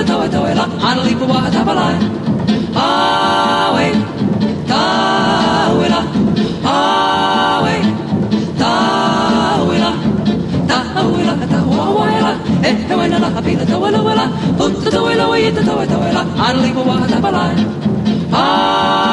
tawa tawa la, hanali pa wa tabalai. Awe, tawela, awe, tawela, tawela, tawela, eh, wena la kapila tawela wela, utta tawela wa yita tawa tawa la, hanali pa wa tabalai.